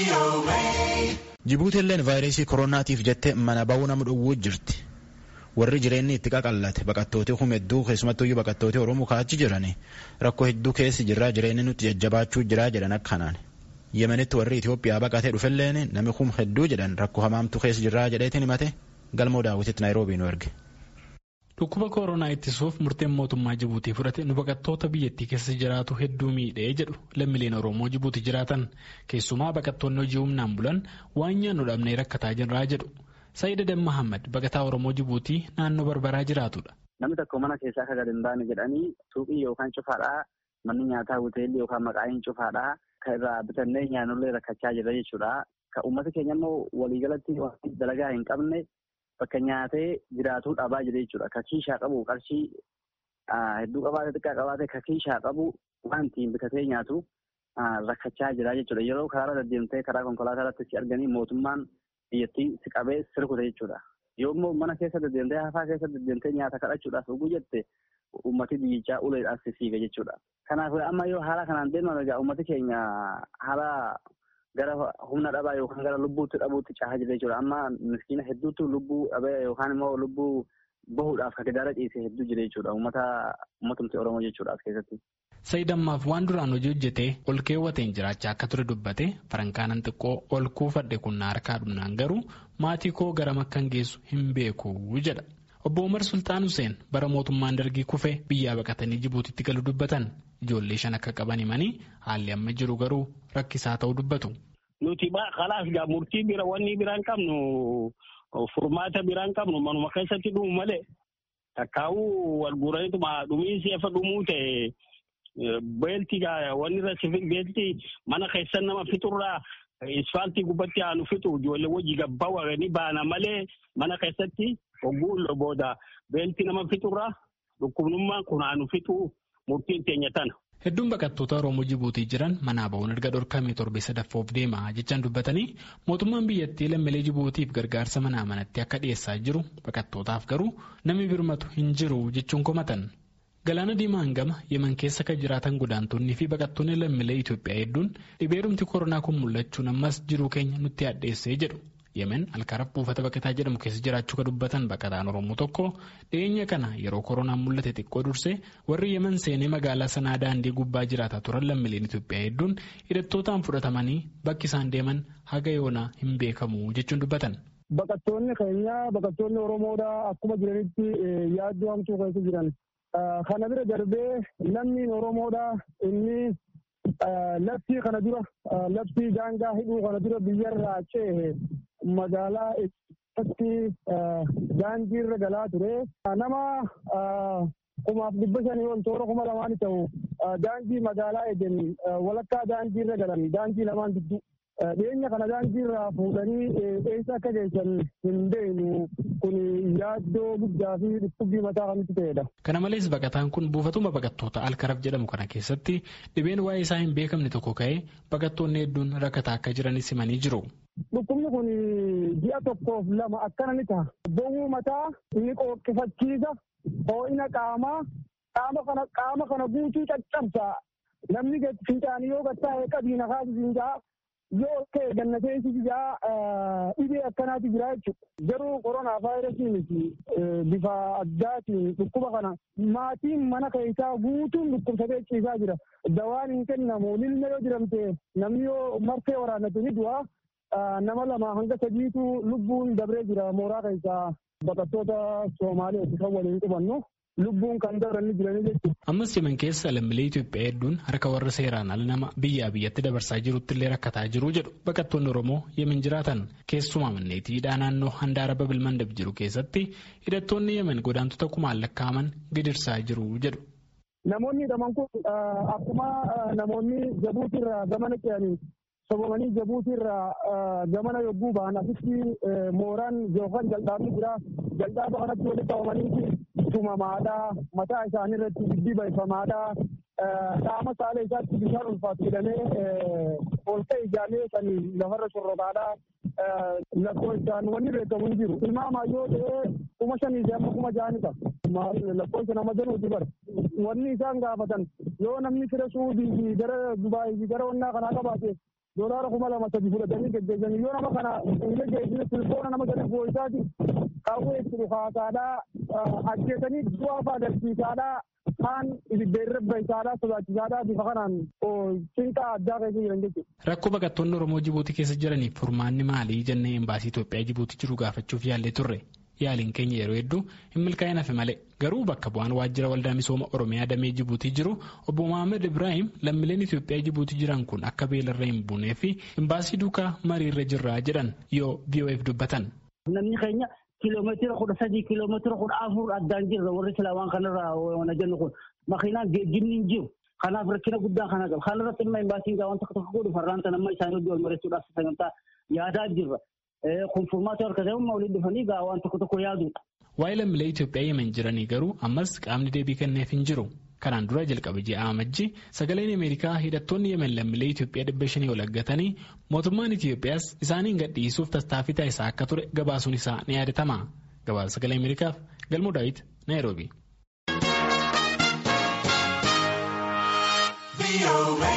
Jibuutiilleen vaayirasii koronaatiif jettee mana ba'uu nama dhowwuu jirti. Warri jireenyi itti qaqallate baqattooti hedduu keessumattuu baqattooti Oromoo kaachi jirani rakkoo hedduu keessi jirraa jireenyi nuti jajjabaachuu jiraa jedhan akkanaan. Yemenitti warri Itoophiyaa baqatee dhufelleen nami hedduu jedhan rakkoo hamaamtu keessi jirraa jedheetiin himate galmoo daawwititti Naayiroobii nu erge. Dhukkuba koronaa ittisuuf murteen mootummaa Jibuutii fudhate nu baqattoota biyyattii keessa jiraatu hedduu miidhee jedhu lammiileen Oromoo Jibuutii jiraatan keessumaa baqattoonni hojii humnaan bulan waan nyaannu dhabnee rakkataa jirraa jedhu. Sayyid Adam Muhammad baqataa Oromoo Jibuutii naannoo Barbaraa jiraatudha. Namni tokko mana keessaa akka gad hin baane jedhanii suuqii yookaan cufaadhaa manni nyaataa hoteelli yookaan maqaa'iin cufaadhaa kan irraa bitannee nyaannullee rakkachaa jira jechuudha. Kan uummata keenya immoo waliigalatti dalagaa hin qabne bakka nyaatee jiraatuu dhabaa jira jechuudha. Ka kiishaa qabu qarshii hedduu qabaate xiqqaa qabaate ka kiishaa qabu waan ittiin bitatee nyaatu rakkachaa jira jechuudha. Yeroo karaa deddeemtee karaa konkolaataa irratti si arganii mootummaan biyyattii si qabee sirkute jechuudha. Yoo immoo mana keessa deddeemtee hafaa keessa deddeemtee nyaata kadhachuudhaaf dhuguu jette uummati biyyichaa uleedhaan si siiga jechuudha. Kanaaf amma yoo haala kanaan deeman egaa uummati keenya haala gara humna dhabaa yookaan gara lubbuutti dhabuutti caahaa jira jechuudha. Amma miskiina hedduutu lubbuu dhabee yookaan immoo lubbuu bahuudhaaf kan gidaara ciise hedduu jira jechuudha. Uummatumti Oromoo jechuudha as keessatti. Sayyidammaaf waan duraan hojii hojjetee ol keewwateen jiraachaa akka ture dubbate farankaanan xiqqoo ol kuufadhe kun harkaa dhumnaan garuu maatii koo garam akkan geessu hin beeku jedha. Obbo Umar Sultaan Huseen bara mootummaan dargii kufe biyyaa baqatanii Jibuutitti galu dubbatan ijoollee 5 akka qaban himanii haalli amma jiru garuu rakkisaa ta'uu dubbatu. Nuti khalaas gaa murtii bira wanni biraan qabnu furmaata biraan qabnu manuma keessatti dhumu malee takkaa'uu wal guuraniituma dhumiinsi efa dhumuu ta'e beelti gaa wanni irra sifil beelti mana keessan nama fiturraa isfaaltii gubbatti aanu fitu ijoollee wajji gabbaa warreen baana malee mana keessatti hogguu booda beelti nama fiturraa dhukkubnummaan kun aanu fitu murtiin teenya tana. Hedduun baqattoota Oromoo Jibuutii jiran manaa ba'uun erga dhorkamee torbee sadaffoof deema jechaan dubbatanii mootummaan biyyattii lammiilee Jibuutiif gargaarsa manaa manatti akka dhiyeessaa jiru baqattootaaf garuu namni birmatu hin jiru jechuun komatan. Galaana Diimaan gama Yemen keessa kan jiraatan godaantonni fi baqattoonni lammiilee Itoophiyaa hedduun dhibeerumti koronaa kun mul'achuun ammas jiruu keenya nutti addeessee jedhu. Yemen alkaaraf buufata baqataa jedhamu keessa jiraachuu kan dubbatan baqataan Oromoo tokko dhiyeenya kana yeroo koronaan mul'ate xiqqoo dursee warri Yemen seenee magaalaa sanaa daandii gubbaa jiraataa turan lammiileen Itoophiyaa hedduun hidhattootaan fudhatamanii bakki isaan deeman haga yoonaa hin beekamu jechuun dubbatan. Baqattoonni keenya baqattoonni Oromoodhaa akkuma jiranitti yaaddoo hamtuu keessa jiran. Kana bira darbee lammiin Oromoodhaa inni labsii kana dura labsii daangaa hidhuu kana dura biyyarraa ce'e magaalaa itti daandiirra galaa ture. Nama 1,500 ol toora 2,000 ta'u daandii magaalaa Eden walakkaa daandiirra galan daandii lamaan gidduu. Dhiyeenya kana daandiirraa fuudhanii eessa akka geessan hin beeknu kun yaaddoo guddaa fi dhukkubbii mataa kan nutti ta'edha. Kana malees baqataan kun buufatuma baqattoota alkaraf jedhamu kana keessatti dhibeen waa'ee isaa hin beekamne tokko ka'ee baqattoonni hedduun rakkataa akka jiranis himanii jiru. Dhukkubni kun ji'a 1-2 akkana ni ta'a. Bo'uu mataa ni qooqqifachiisa. Ho'ina qaama kana guutuu caccabsa. Namni fiixaan yoo gattaa'e qabiina kaasisiin ja'a. Yoo ta'e gannateensi jaa dhibee akkanaati jira jechuudha. Garuu koronaa vaayirasii miti bifa addaatiin dhukkuba kana maatiin mana keessaa guutuun dhukkubsatee ciisaa jira. Dawaan hin kennamu lilma yoo jiramte namni yoo marfee waraannate ni du'a. Nama 2 hanga 3tu lubbuun dabree jira mooraa keessaa baqattoota Soomaaliyaatti kan waliin qubannu. Lubbuun kan dabranii jiranii jechuudha. Ammas Yemen keessa lammiilee Itoophiyaa hedduun harka warra seeraan ala nama biyyaa biyyatti dabarsaa jirutti illee rakkataa jiru jedhu baqattoonni Oromoo Yemen jiraatan keessumaa manneetiidhaa naannoo handaara Babil Mandab jiru keessatti hidhattoonni Yemen godaantota 1,000 lakkaa'aman gidirsaa jiru jedhu. Namoonni hidhaman kun akkuma namoonni Jabuutiirraa gamana ce'anii sobomanii Jabuutiirraa gamana yogguu ba'an asitti mooraan yookaan jaldaabni jira. Jaldaaba kanatti walitti qabamanii tumamaadhaa mataa isaanii irratti dibbeeffamaadhaa qaama saala isaatti bishaan ulfaatu jedhamee ol ka'e ijaalee kan lafarra shorrotaadhaa lakkoofsaan wanni beekamu hin jiru. Ilmaamaa yoo ta'e 5,000 amma 6,000 ta'a. Lakkoofsa nama januuti bara. Wanni isaan gaafatan yoo namni fira Suudii fi gara Dubaayii fi gara wannaa kanaa qabaate doolaara 2,300 fudhatanii geggeessanii yoo nama kana geggeessine silfoona nama gadi boo'isaati qawwee itti dhukaasaadhaa ajjeesanii du'aa faadarsiisaadhaa kaan ibiddeerrebba isaadhaa sodaachisaadhaa bifa kanaan cinqaa addaa keessa jiran jechuudha. Rakkoo baqattoonni Oromoo Jibuutii keessa jiraniif furmaanni maalii jennee embaasii Itoophiyaa Jibuutii jiru gaafachuuf yaallee turre. Yaaliin keenya yeroo hedduu hin milkaa'in hafe malee garuu bakka bu'aan waajjira waldaa misooma Oromiyaa damee Jibuutii jiru obbo Mohaammed Ibrahim lammiileen Itoophiyaa Jibuutii jiran kun akka beelarra hin buunee fi embaasii duukaa mariirra jirraa jedhan yoo VOF dubbatan. Namni keenya kiiloomeetira 13 kiiloomeetira 14 addaan jirra warri Islaamaan kanarraa waan jennu kun makiinaan geejjibni hin jiru. Kanaaf rakkina guddaa kana qaba. Kanarratti immoo embaasiin waan tokko godhu farraan kan amma isaanii hojii wal mareessuudhaaf sagantaa yaadaa jirra. Konfirmaatoo harkatee waliin dhufanii waan tokko yaadudha. Waa'ee lammiilee Itoophiyaa Yemen jiranii garuu ammas qaamni deebii kenneef hin jiru. Kanaan dura jalqabe ji'a amajjii sagaleen Ameerikaa hidhattoonni Yemen lammiilee Itoophiyaa 500 ol aggatanii mootummaan Itoophiyaas isaaniin gadhiisuuf tattaaffii taasisaa akka ture gabaasuun isaa ni yaadatama. Gabaasa sagalee Ameerikaaf Galmoo Daawit Naayiroobii.